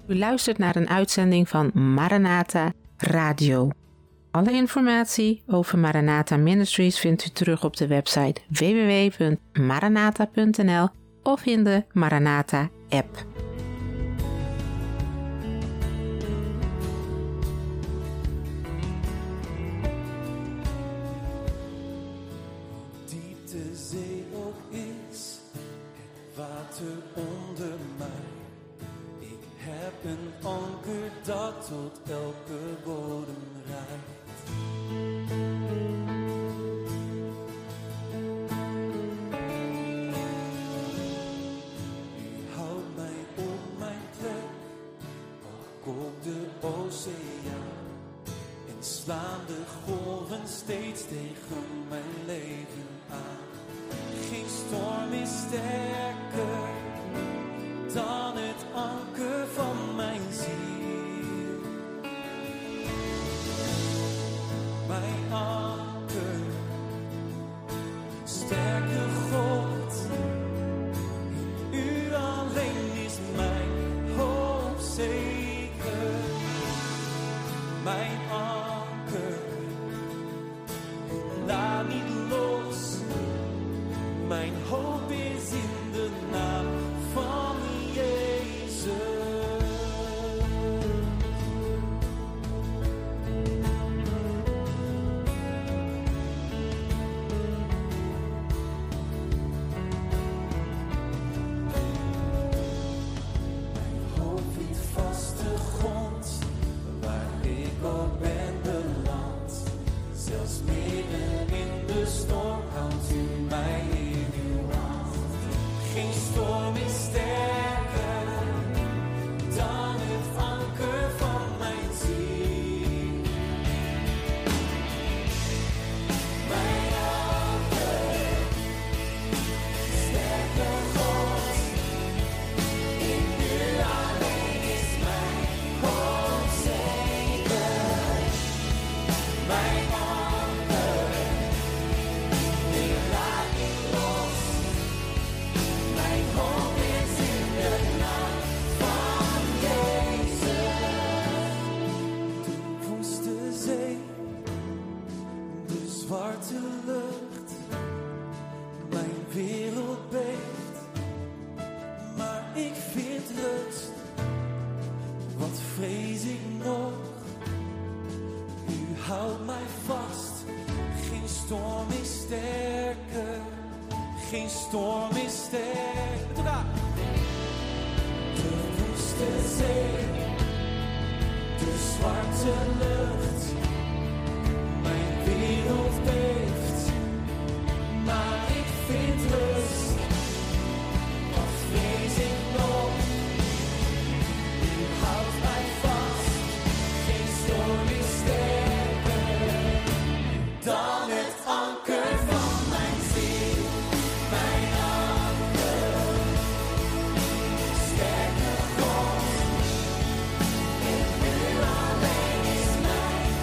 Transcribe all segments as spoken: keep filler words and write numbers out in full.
U luistert naar een uitzending van Maranatha Radio. Alle informatie over Maranatha Ministries vindt u terug op de website w w w punt maranatha punt n l of in de Maranatha app. Dat tot elke bodem reikt. U houdt mij op mijn plek, al kookt de oceaan en slaan de golven steeds tegen mijn leven aan. Geen storm is sterker dan het anker van mijn ziel. Mijn anker, sterke God, in u alleen is mijn hoop zeker. Mijn anker, laat niet los, mijn hoop is in de naam van Jezus. Geen storm is sterker. De woeste zee, de zwarte lucht. Mijn wereld beeft, maar ik vind rust. Wat vrees ik nog? U houdt mij vast. Geen storm is sterker dan het anker van mijn ziel. Mijn anker, sterke God, in u alleen is mijn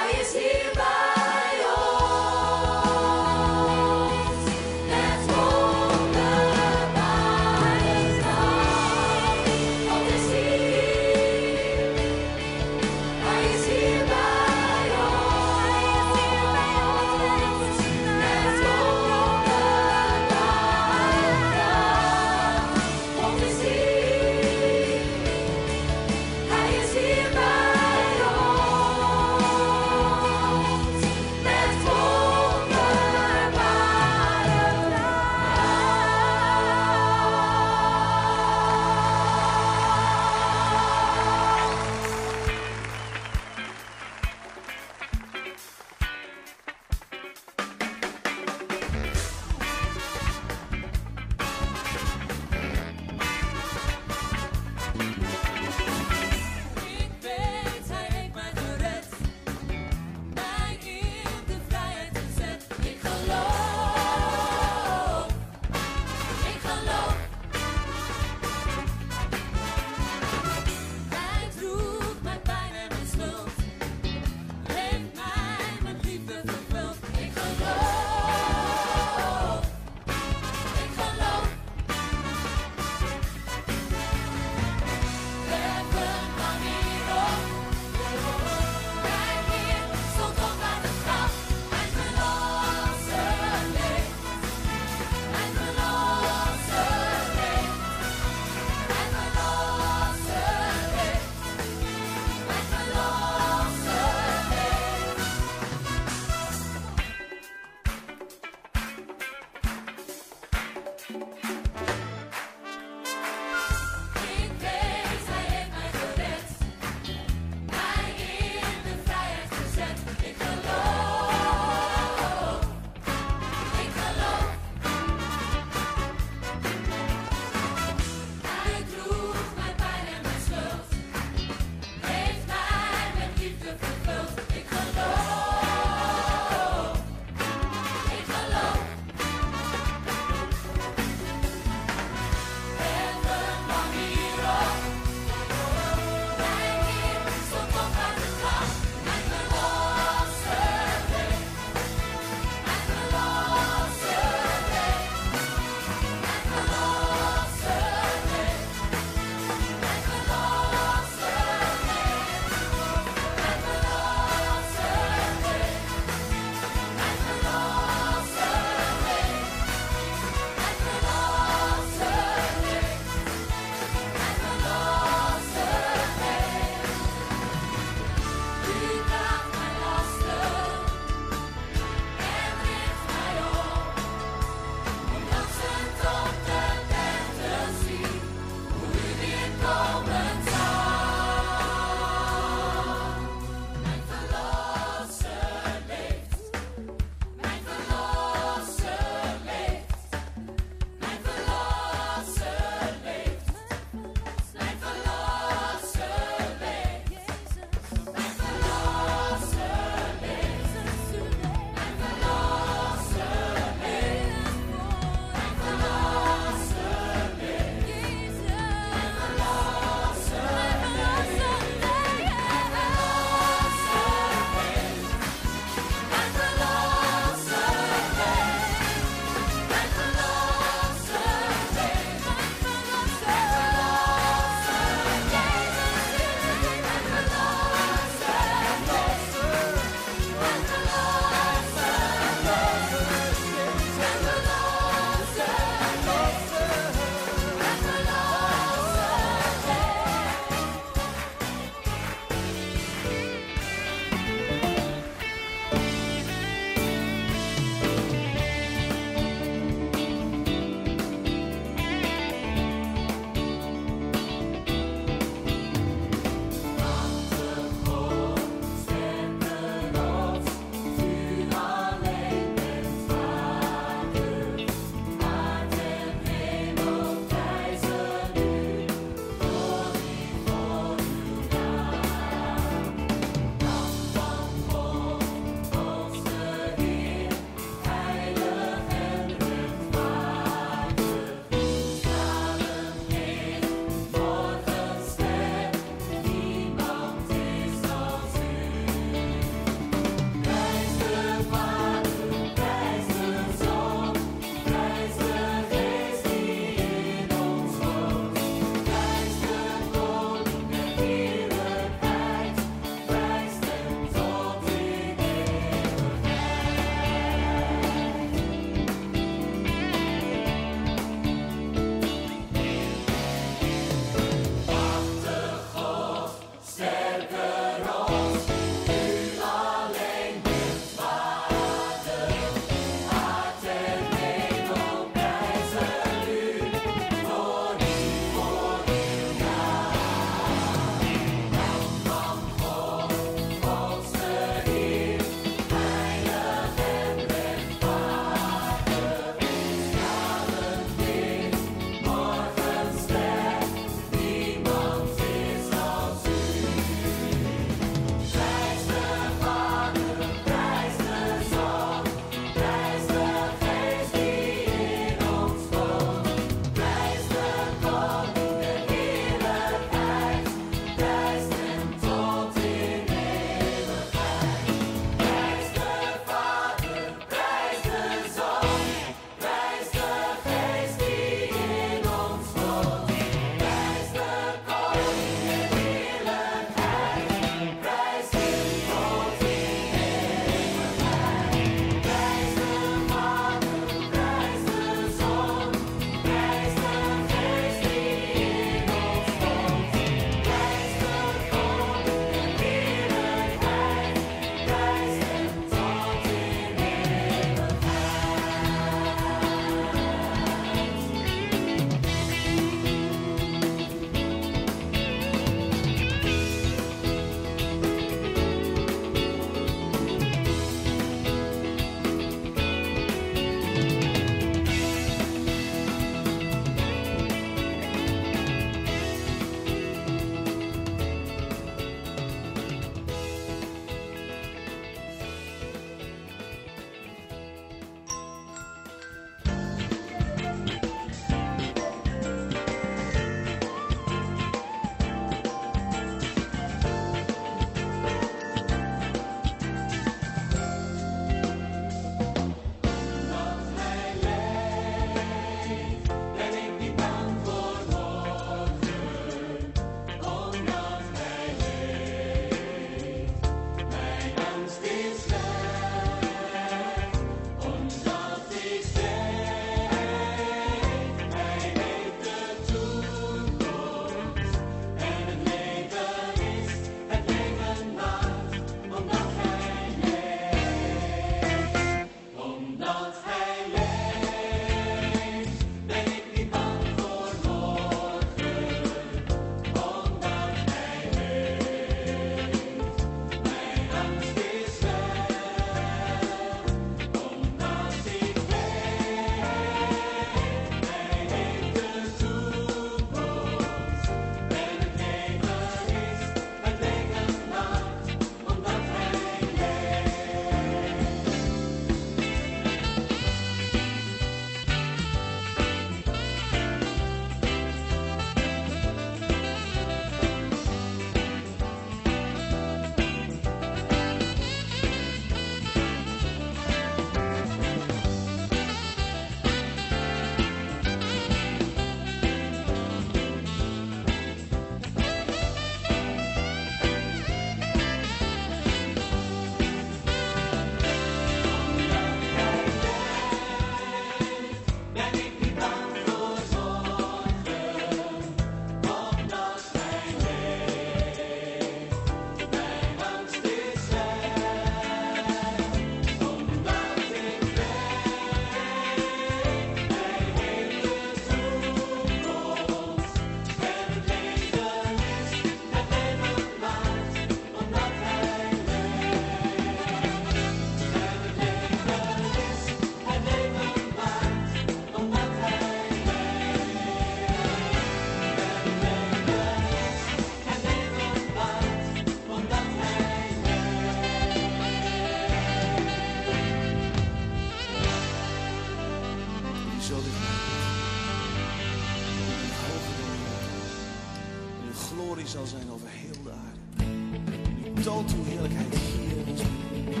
glorie zal zijn over heel de aarde. U toont uw heerlijkheid hier in ons midden.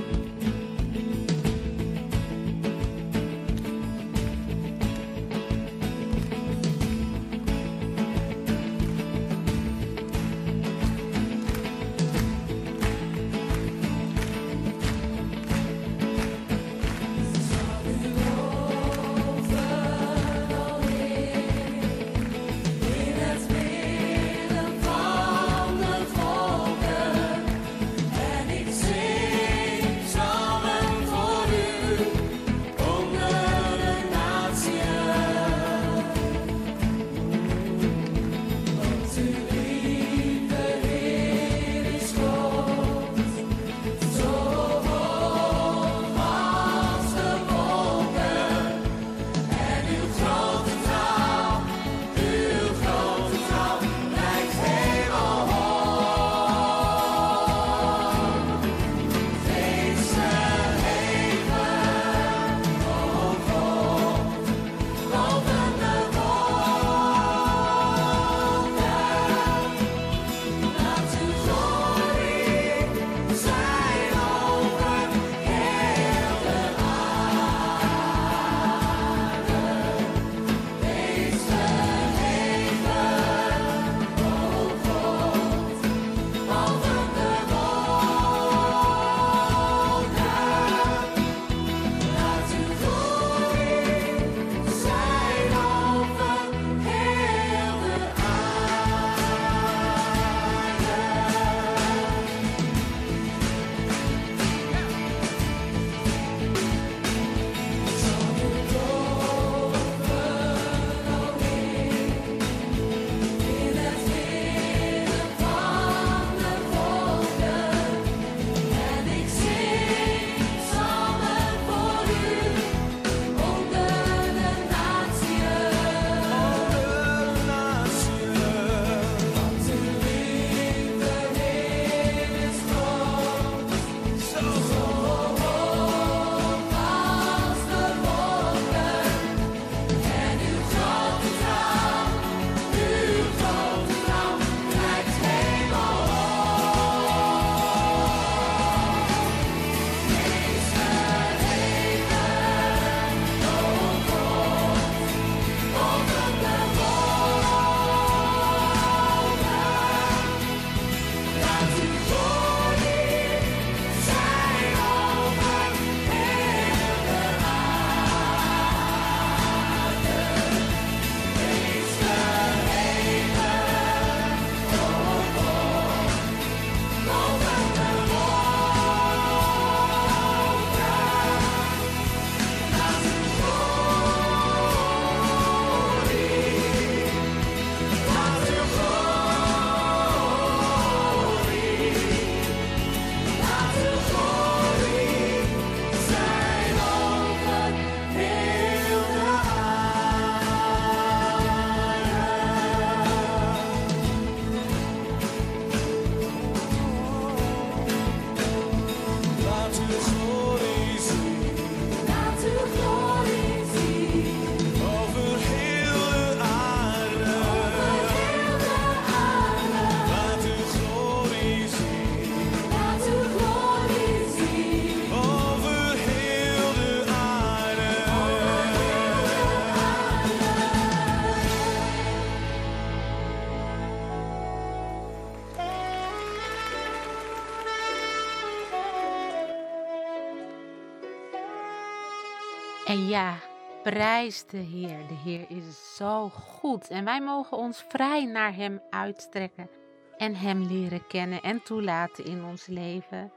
En ja, prijs de Heer. De Heer is zo goed. En wij mogen ons vrij naar Hem uitstrekken. En Hem leren kennen en toelaten in ons leven.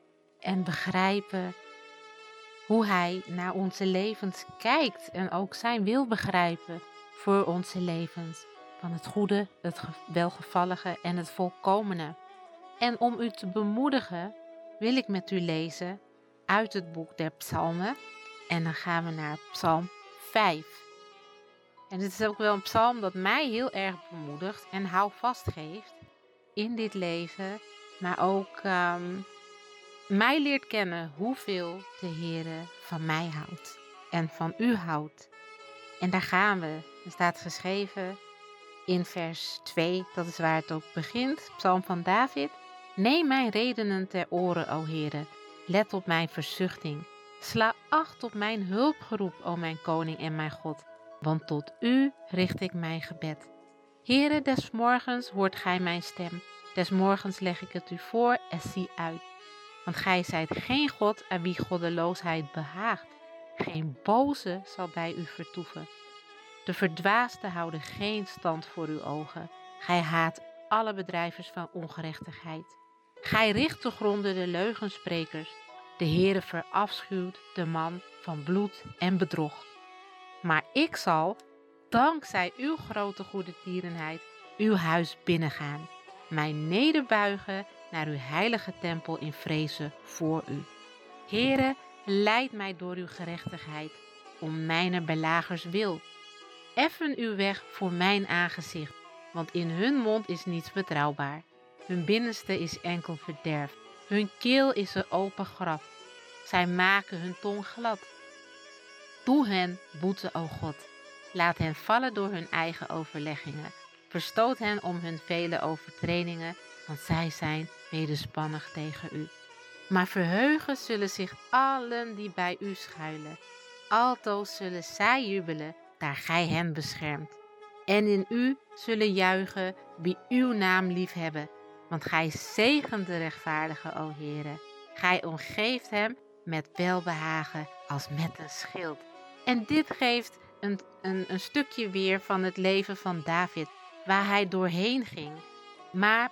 En begrijpen hoe Hij naar onze levens kijkt. En ook zijn wil begrijpen voor onze levens. Van het goede, het welgevallige en het volkomene. En om u te bemoedigen wil ik met u lezen uit het boek der Psalmen. En dan gaan we naar Psalm vijf. En dit is ook wel een psalm dat mij heel erg bemoedigt en houvast geeft in dit leven. Maar ook um, mij leert kennen hoeveel de Heere van mij houdt en van u houdt. En daar gaan we. Er staat geschreven, in vers twee, dat is waar het ook begint, Psalm van David. Neem mijn redenen ter oren, o Heere. Let op mijn verzuchting. Sla acht op mijn hulpgeroep, o mijn koning en mijn God. Want tot u richt ik mijn gebed. Heere, des morgens hoort gij mijn stem. Des morgens leg ik het u voor en zie uit. Want gij zijt geen God aan wie goddeloosheid behaagt. Geen boze zal bij u vertoeven. De verdwaasden houden geen stand voor uw ogen. Gij haat alle bedrijvers van ongerechtigheid. Gij richt te gronde de leugensprekers. De Heere verafschuwt de man van bloed en bedrog. Maar ik zal, dankzij uw grote goedertierenheid, uw huis binnengaan. Mij nederbuigen naar uw heilige tempel in vrezen voor u. Heere, leid mij door uw gerechtigheid, om mijner belagers wil. Effen uw weg voor mijn aangezicht, want in hun mond is niets betrouwbaar. Hun binnenste is enkel verderf, hun keel is een open graf. Zij maken hun tong glad. Doe hen boete, o God. Laat hen vallen door hun eigen overleggingen. Verstoot hen om hun vele overtredingen, want zij zijn wederspannig tegen u. Maar verheugen zullen zich allen die bij u schuilen. Altoos zullen zij jubelen, daar gij hen beschermt. En in u zullen juichen wie uw naam liefhebben. Want gij zegent de rechtvaardige, o Heere. Gij omgeeft hem met welbehagen als met een schild. En dit geeft een, een, een stukje weer van het leven van David, waar hij doorheen ging. Maar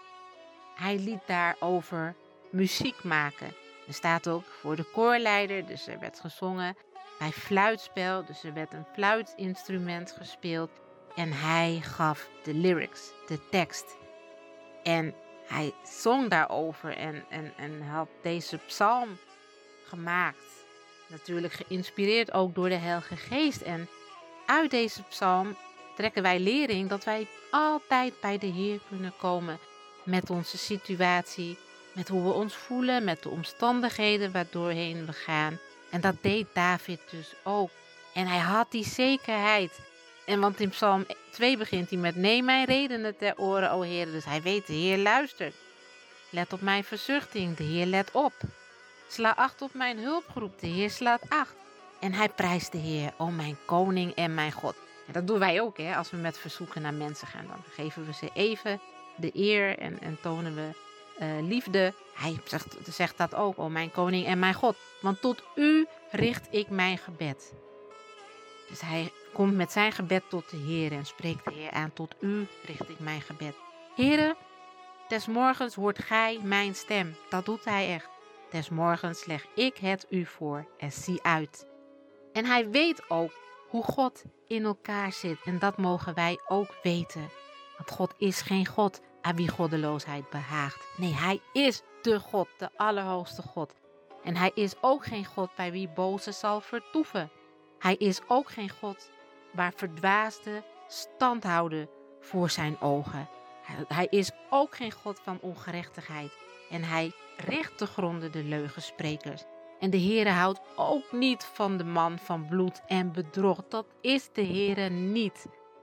hij liet daarover muziek maken. Er staat ook voor de koorleider, dus er werd gezongen. Bij fluitspel, dus er werd een fluitinstrument gespeeld. En hij gaf de lyrics, de tekst. En hij zong daarover en, en, en had deze psalm gemaakt. Natuurlijk geïnspireerd ook door de Heilige Geest. En uit deze psalm trekken wij lering dat wij altijd bij de Heer kunnen komen met onze situatie, met hoe we ons voelen, met de omstandigheden waardoorheen we gaan. En dat deed David dus ook. En hij had die zekerheid. En want in Psalm twee begint hij met: neem mijn redenen ter oren, o Heer. Dus hij weet, de Heer luistert. Let op mijn verzuchting, de Heer let op. Sla acht op mijn hulpgeroep, de Heer slaat acht. En hij prijst de Heer, o mijn koning en mijn God. En dat doen wij ook, hè, als we met verzoeken naar mensen gaan. Dan geven we ze even de eer en, en tonen we uh, liefde. Hij zegt, zegt dat ook, o mijn koning en mijn God. Want tot u richt ik mijn gebed. Dus hij komt met zijn gebed tot de Heer en spreekt de Heer aan: tot u richt ik mijn gebed. Heere, des morgens hoort gij mijn stem. Dat doet hij echt. Des morgens leg ik het u voor en zie uit. En hij weet ook hoe God in elkaar zit. En dat mogen wij ook weten. Want God is geen God aan wie goddeloosheid behaagt. Nee, hij is de God, de allerhoogste God. En hij is ook geen God bij wie boze zal vertoeven. Hij is ook geen God waar verdwaasden stand houden voor zijn ogen. Hij is ook geen God van ongerechtigheid. En hij richt te gronde de leugensprekers. En de Heere houdt ook niet van de man van bloed en bedrog. Dat is de Heere niet.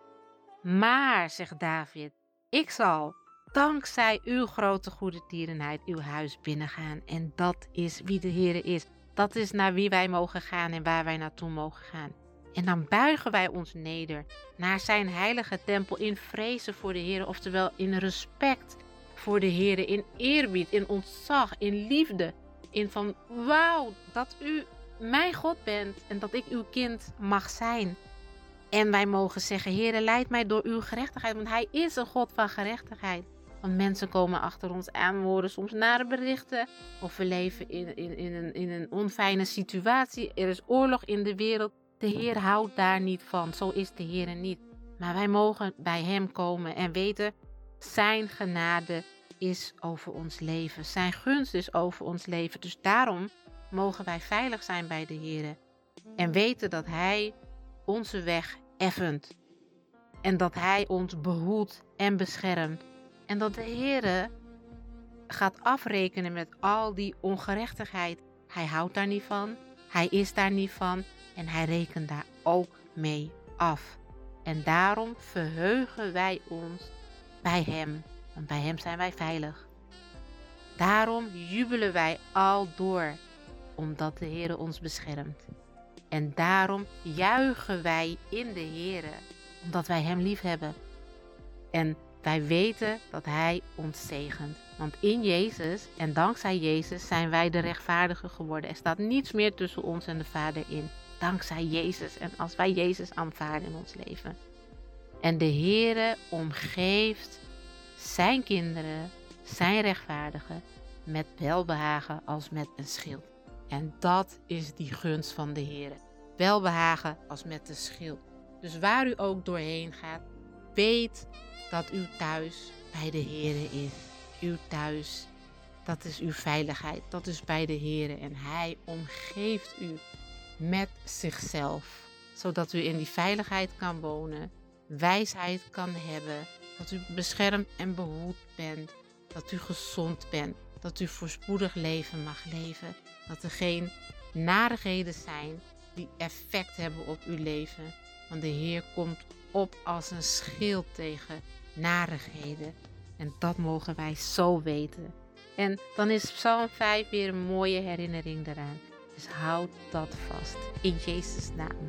Maar, zegt David, ik zal, dankzij uw grote goedertierenheid, uw huis binnengaan. En dat is wie de Heere is. Dat is naar wie wij mogen gaan en waar wij naartoe mogen gaan. En dan buigen wij ons neder naar zijn heilige tempel in vrezen voor de Heere. Oftewel in respect voor de Heere, in eerbied, in ontzag, in liefde. In van, wauw, dat u mijn God bent en dat ik uw kind mag zijn. En wij mogen zeggen, Heere, leid mij door uw gerechtigheid, want hij is een God van gerechtigheid. Want mensen komen achter ons aan, we horen soms nare berichten. Of we leven in, in, in, een, in een onfijne situatie. Er is oorlog in de wereld. De Heer houdt daar niet van. Zo is de Heer niet. Maar wij mogen bij hem komen en weten, zijn genade is over ons leven. Zijn gunst is over ons leven. Dus daarom mogen wij veilig zijn bij de Heer. En weten dat hij onze weg effent. En dat hij ons behoedt en beschermt. En dat de Heer gaat afrekenen met al die ongerechtigheid. Hij houdt daar niet van. Hij is daar niet van. En hij rekent daar ook mee af. En daarom verheugen wij ons bij Hem, want bij Hem zijn wij veilig. Daarom jubelen wij aldoor, omdat de Heere ons beschermt. En daarom juichen wij in de Heere, omdat wij Hem lief hebben. En wij weten dat Hij ons zegent. Want in Jezus en dankzij Jezus zijn wij de rechtvaardigen geworden. Er staat niets meer tussen ons en de Vader in. Dankzij Jezus en als wij Jezus aanvaarden in ons leven. En de Heere omgeeft zijn kinderen, zijn rechtvaardigen, met welbehagen als met een schild. En dat is die gunst van de Heere. Welbehagen als met de schild. Dus waar u ook doorheen gaat, weet dat uw thuis bij de Heere is. Uw thuis, dat is uw veiligheid. Dat is bij de Heere. En Hij omgeeft u met zichzelf. Zodat u in die veiligheid kan wonen. Wijsheid kan hebben. Dat u beschermd en behoed bent. Dat u gezond bent. Dat u voorspoedig leven mag leven. Dat er geen narigheden zijn die effect hebben op uw leven. Want de Heer komt op als een schild tegen narigheden. En dat mogen wij zo weten. En dan is Psalm vijf weer een mooie herinnering daaraan. Dus houd dat vast. In Jezus' naam.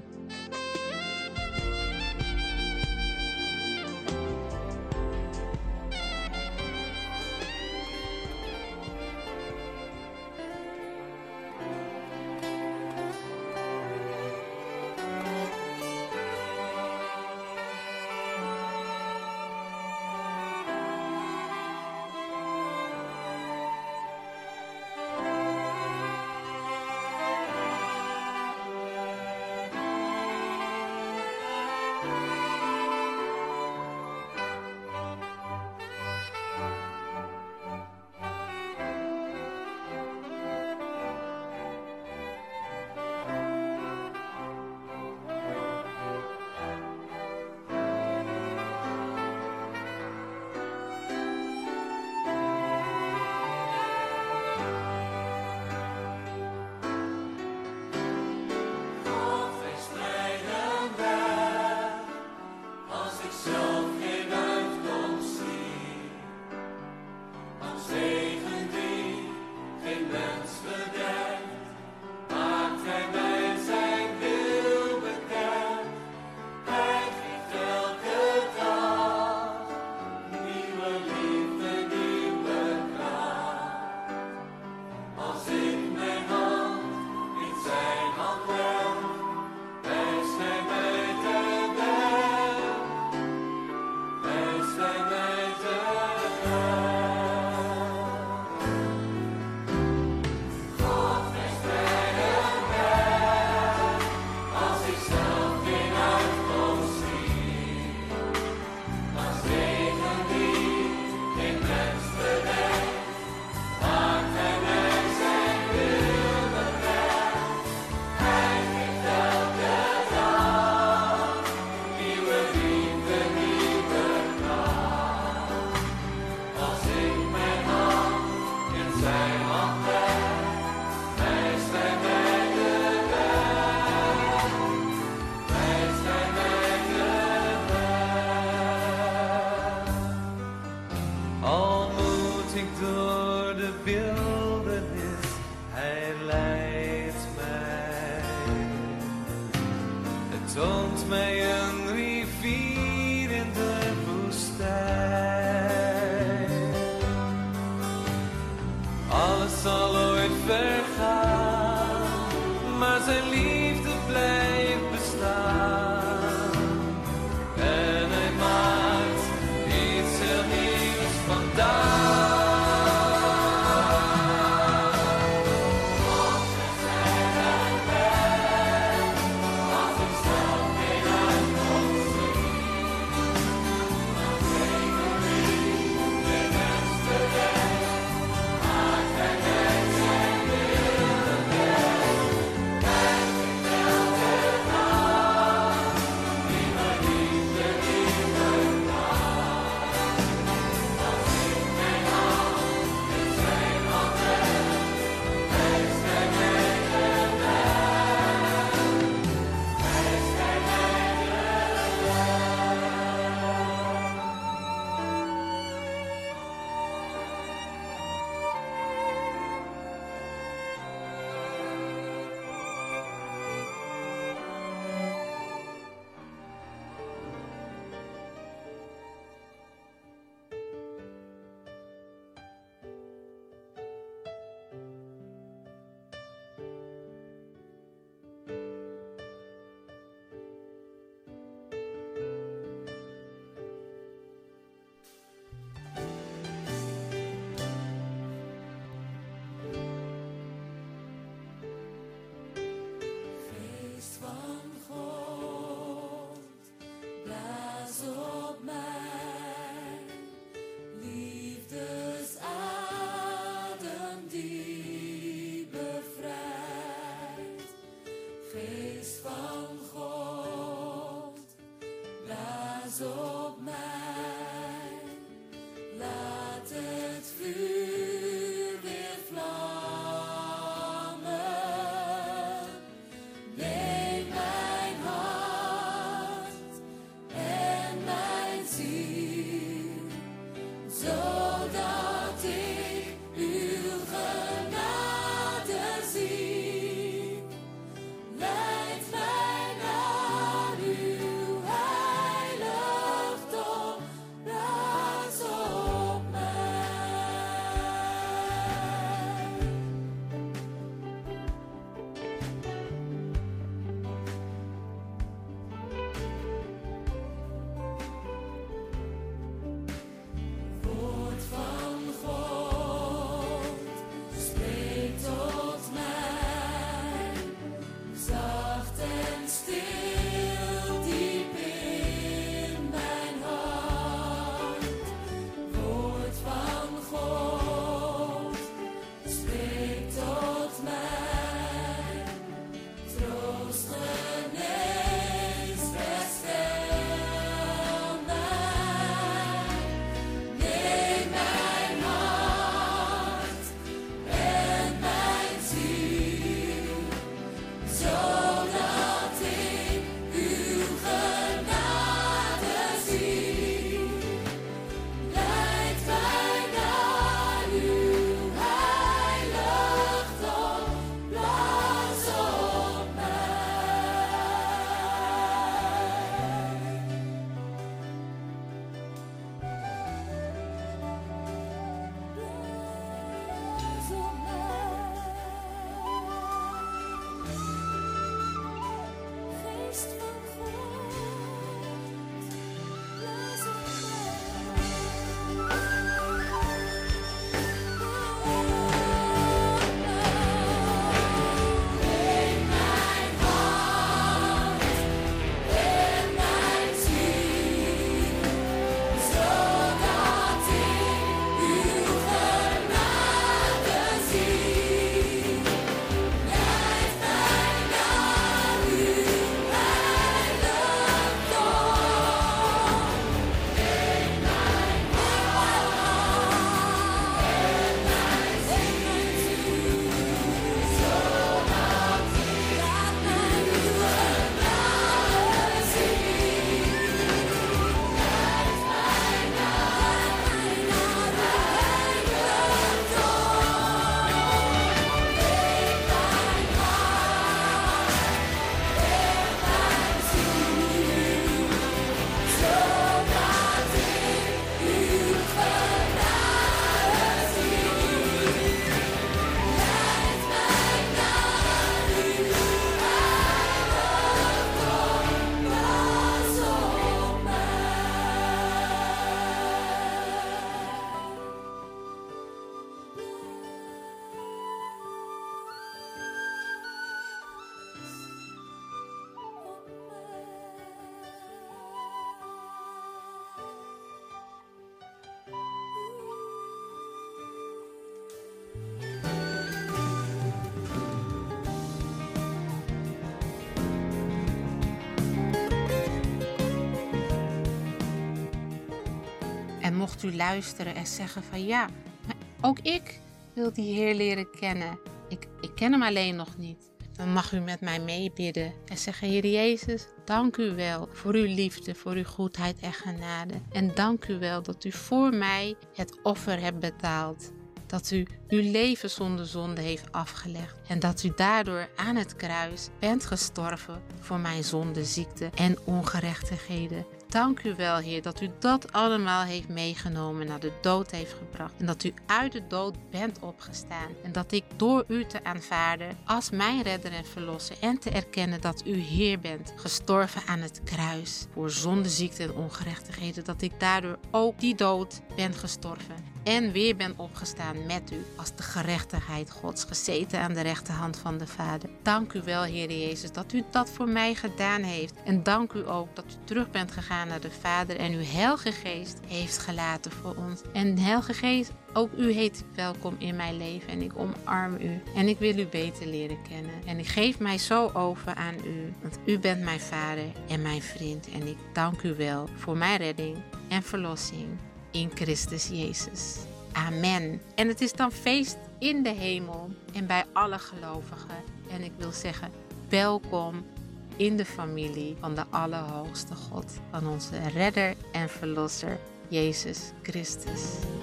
En mocht u luisteren en zeggen van ja, maar ook ik wil die Heer leren kennen. Ik, ik ken hem alleen nog niet. Dan mag u met mij meebidden en zeggen: Heer Jezus, dank u wel voor uw liefde, voor uw goedheid en genade. En dank u wel dat u voor mij het offer hebt betaald. Dat u uw leven zonder zonde heeft afgelegd. En dat u daardoor aan het kruis bent gestorven voor mijn zonde, ziekte en ongerechtigheden. Dank u wel, Heer, dat u dat allemaal heeft meegenomen, naar de dood heeft gebracht. En dat u uit de dood bent opgestaan. En dat ik door u te aanvaarden als mijn redder en verlosser en te erkennen dat u Heer bent, gestorven aan het kruis voor zonde, ziekte en ongerechtigheden. Dat ik daardoor ook die dood ben gestorven en weer ben opgestaan met u als de gerechtigheid Gods, gezeten aan de rechterhand van de Vader. Dank u wel, Heer Jezus, dat u dat voor mij gedaan heeft. En dank u ook dat u terug bent gegaan naar de Vader en uw Heilige Geest heeft gelaten voor ons. En Heilige Geest, ook u heet welkom in mijn leven en ik omarm u. En ik wil u beter leren kennen. En ik geef mij zo over aan u, want u bent mijn Vader en mijn vriend. En ik dank u wel voor mijn redding en verlossing in Christus Jezus. Amen. En het is dan feest in de hemel en bij alle gelovigen. En ik wil zeggen, welkom in de familie van de Allerhoogste God, van onze redder en verlosser, Jezus Christus.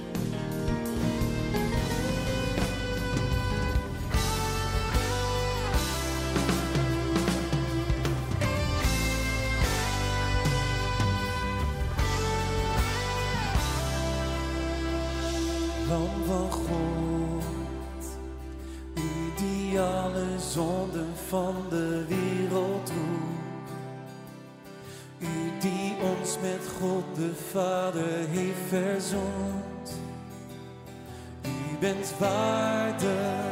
Lam van God, u die alle zonden van de wereld droeg. U die ons met God de Vader heeft verzoend. U bent waardig,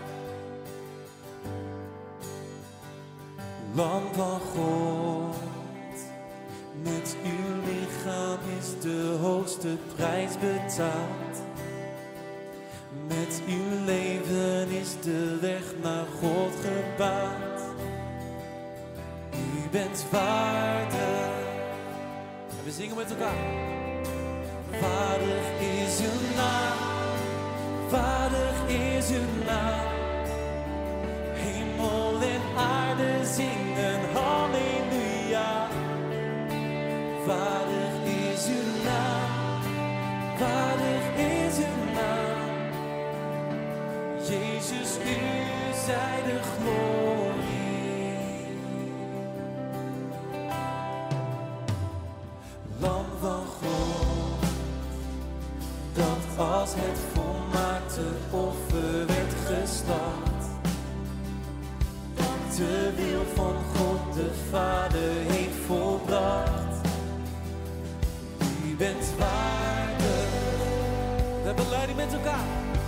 Lam van God. Met uw lichaam is de hoogste prijs betaald. Met uw leven is de weg naar God gebaand. U bent waardig. En we zingen met elkaar. Waardig is uw naam. Waardig is uw naam. Hemel en aarde zingen halleluja. Waardig is uw naam. Waardig is uw naam. Jezus, u zij de glorie. Lam van God, dat als het volmaakte offer werd geslacht, dat de wil van God de Vader heeft volbracht. U bent waardig. We hebben leiding met elkaar.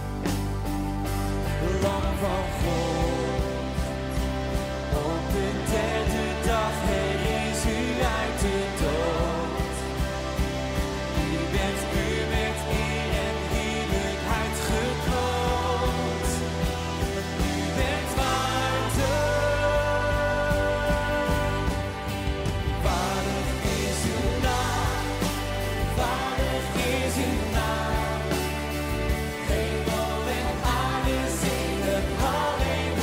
Lam van God, op de derde dag herrees u uit de dood. U bent u met eer en heerlijkheid gekroond. U bent waardig. Waardig is uw naam, waardig is uw naam. Hemel en aarde zingen halleluja.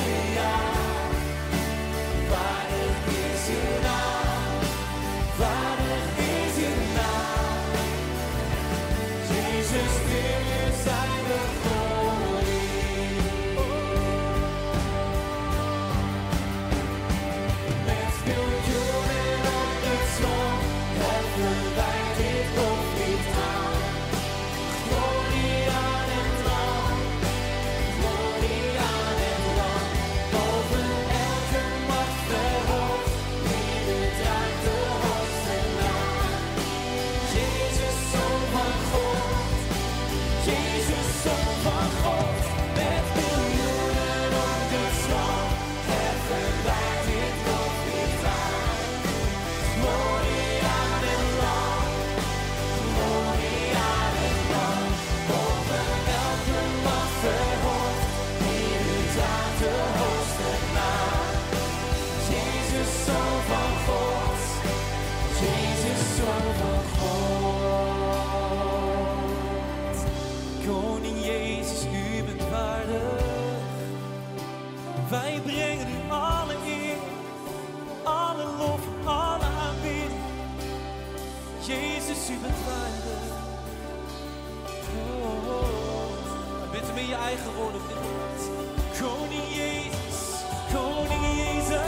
je eigen woorden op dit moment. Koning Jezus, Koning Jezus.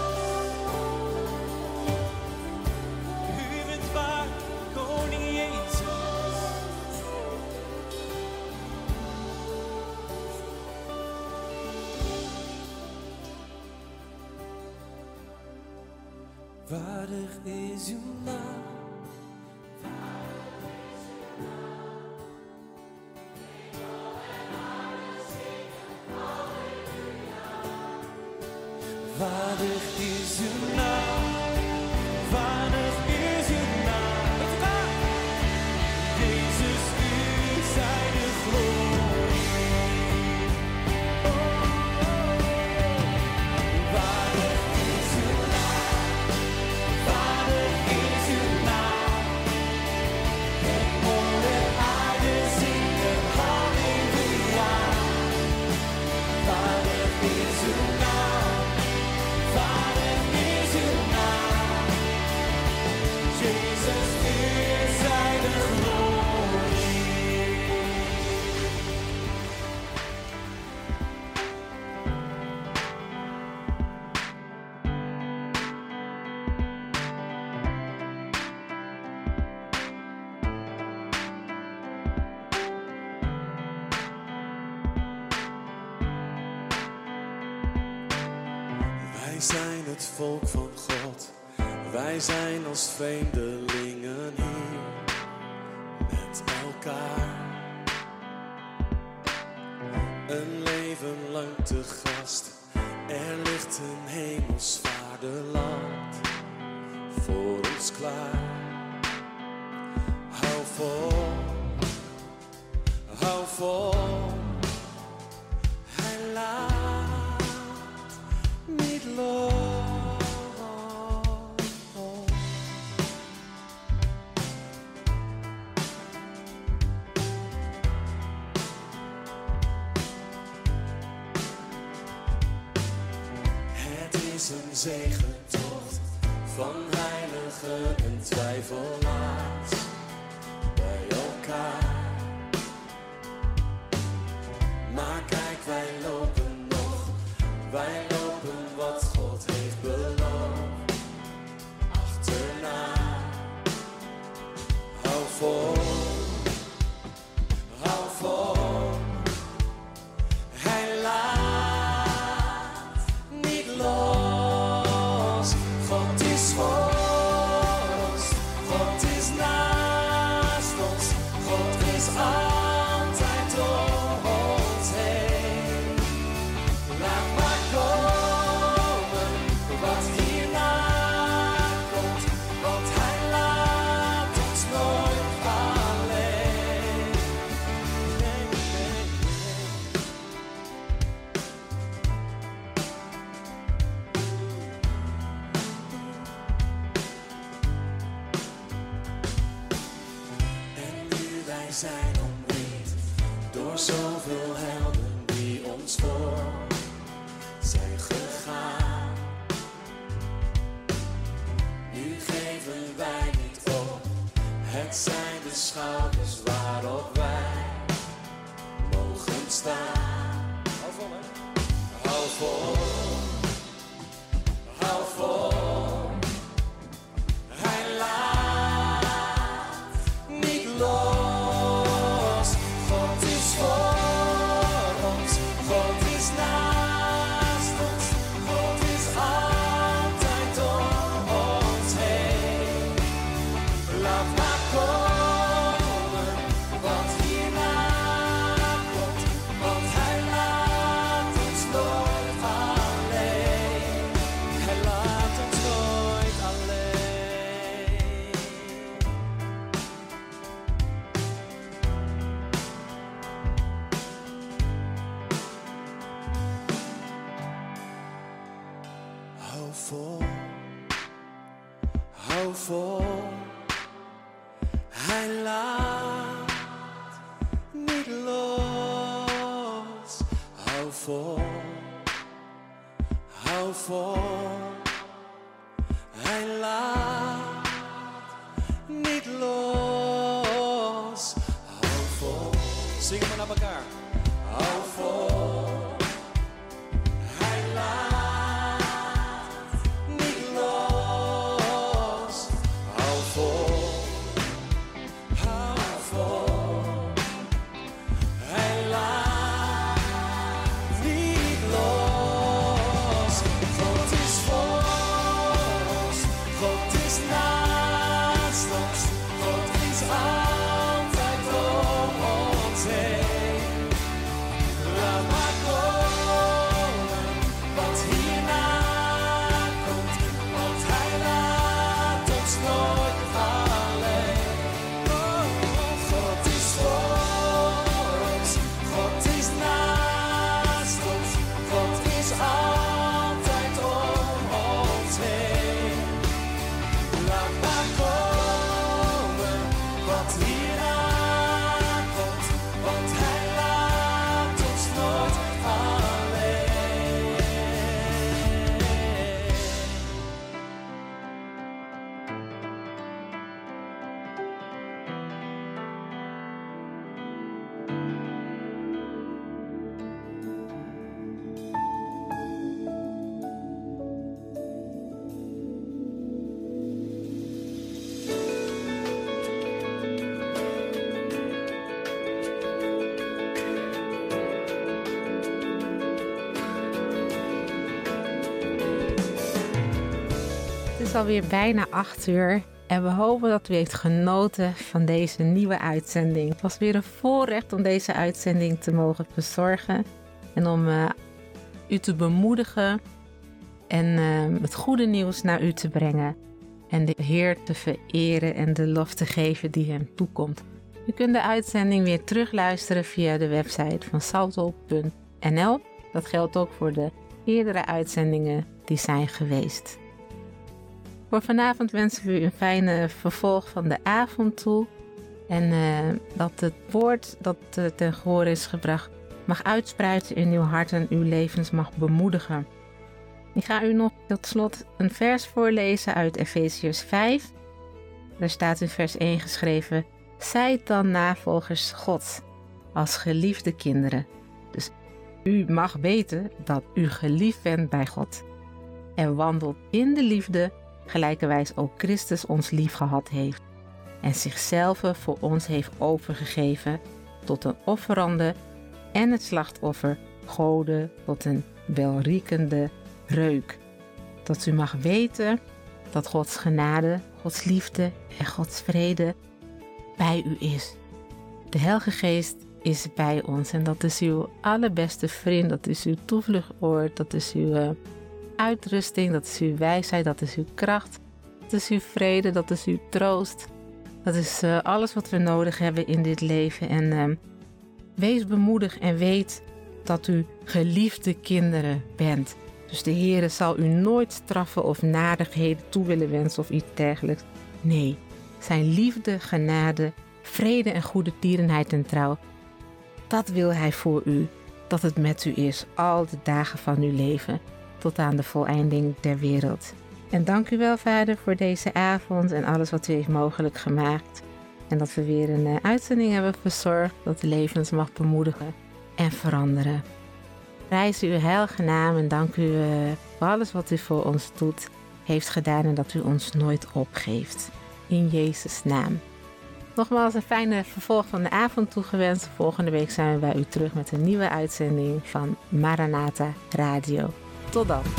U bent waar, Koning Jezus. Waardig is uw naam. Waardig is uw naam, waardig is uw naam. Met elkaar. Jezus, u zij de glorie. Oh, oh, oh. Waardig is uw naam, waardig is uw naam. Hemel en aarde zingen halleluja. Waardig is uw naam. Waardig is uw naam, Jezus, u zij de glorie. Wij zijn het volk van God, wij zijn als vreemdelingen hier met elkaar. Een leven lang te gast, er ligt een hemels vaderland voor ons klaar. Hou vol, hou vol, hij laat niet los. Het is een zegentocht van heiligen en twijfelaars bij elkaar. Maar kijk, wij lopen nog, wij lopen wat God heeft beloofd. Achterna, hou vol, hou vol, hij laat niet los. God is voor ons, God is naast ons, God is altijd door ons heen. Laat maar komen wat hierna komt, want hij laat ons nooit alleen. Nee, nee, nee. En nu wij zijn omringd door zoveel helden die ons voor zijn gegaan. Nu geven wij niet op, het zijn de schouders waarop wij mogen staan. Hou vol, hè? Hou vol, hou vol, hij laat niet los. God is voor ons, God is naast ons, God is altijd door ons heen. Laat maar komen wat hierna komt, want hij laat ons nooit alleen. Hij laat ons nooit alleen. Hou vol, hou vol, hij laat niet los. Hou vol, hou vol, hij laat niet los. Hou vol, zingen we naar elkaar. hou vol. Hij laat niet los. Hou vol, hou vol. Hij laat niet los. God is voor ons, God is naast ons, God is altijd om ons heen. Laat maar komen wat hierna komt, want Hij laat ons nooit alleen. Oh, God is voor ons, God is naast ons, God is altijd om ons heen. Laat maar komen wat hierna komt, want Hij laat ons nooit alleen. Het is alweer bijna acht uur en we hopen dat u heeft genoten van deze nieuwe uitzending. Het was weer een voorrecht om deze uitzending te mogen verzorgen en om uh, u te bemoedigen en uh, het goede nieuws naar u te brengen. En de Heer te vereren en de lof te geven die hem toekomt. U kunt de uitzending weer terugluisteren via de website van salto punt n l. Dat geldt ook voor de eerdere uitzendingen die zijn geweest. Voor vanavond wensen we u een fijne vervolg van de avond toe. En uh, dat het woord dat uh, ten gehoor is gebracht mag uitspruiten in uw hart en uw levens mag bemoedigen. Ik ga u nog tot slot een vers voorlezen uit Efeziërs vijf. Daar staat in vers één geschreven: Zijt dan navolgers Gods als geliefde kinderen. Dus u mag weten dat u geliefd bent bij God. En wandelt in de liefde, gelijkerwijs ook Christus ons lief gehad heeft. En zichzelf voor ons heeft overgegeven tot een offerande en het slachtoffer Gode tot een welriekende reuk. Dat u mag weten dat Gods genade, Gods liefde en Gods vrede bij u is. De Heilige Geest is bij ons en dat is uw allerbeste vriend, dat is uw toevluchtoord, dat is uw uh, uitrusting, dat is uw wijsheid, dat is uw kracht, dat is uw vrede, dat is uw troost. Dat is uh, alles wat we nodig hebben in dit leven. En uh, wees bemoedigd en weet dat u geliefde kinderen bent. Dus de Heere zal u nooit straffen of nadigheden toe willen wensen of iets dergelijks. Nee, zijn liefde, genade, vrede en goede tierenheid en trouw, dat wil Hij voor u, dat het met u is al de dagen van uw leven, tot aan de voleinding der wereld. En dank u wel, Vader, voor deze avond en alles wat u heeft mogelijk gemaakt. En dat we weer een uh, uitzending hebben verzorgd dat de levens mag bemoedigen en veranderen. Prijs uw heilige naam en dank u uh, voor alles wat u voor ons doet, heeft gedaan en dat u ons nooit opgeeft. In Jezus' naam. Nogmaals een fijne vervolg van de avond toegewenst. Volgende week zijn we bij u terug met een nieuwe uitzending van Maranatha Radio. Tot dan.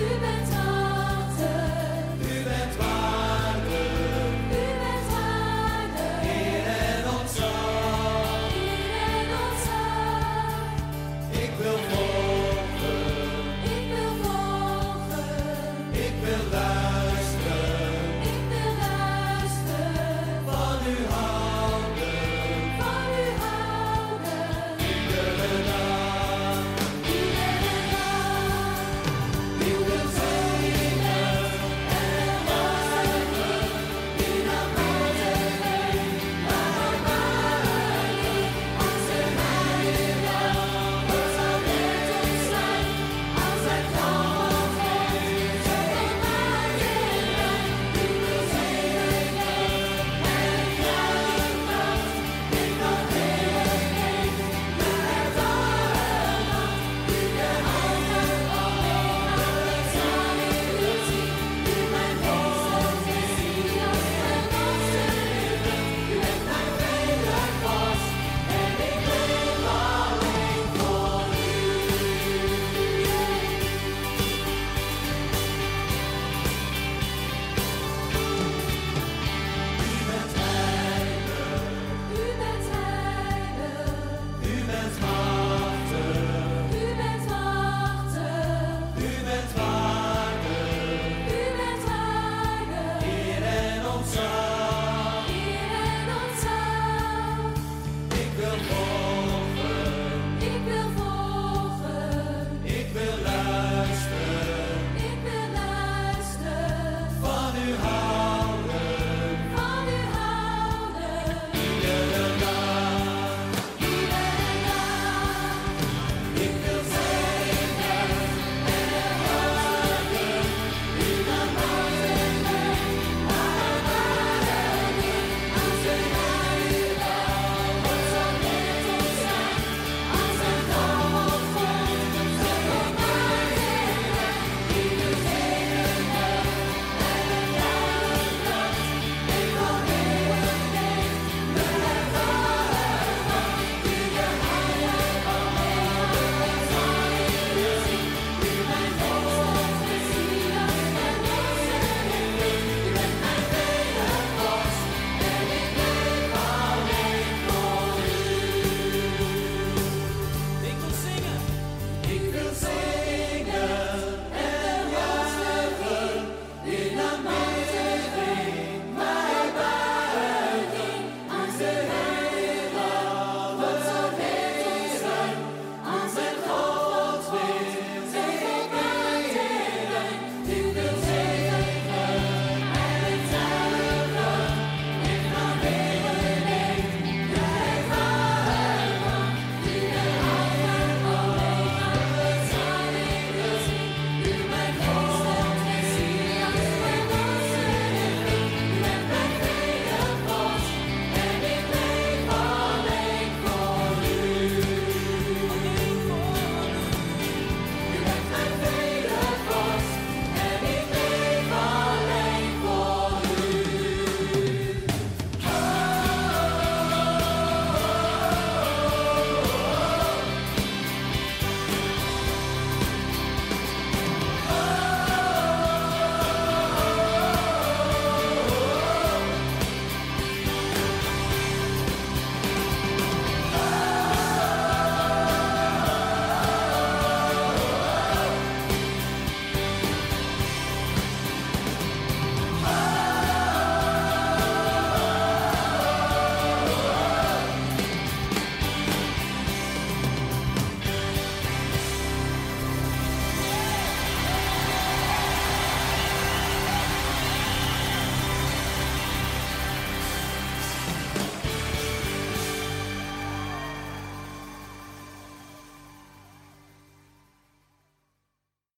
U bent zingen.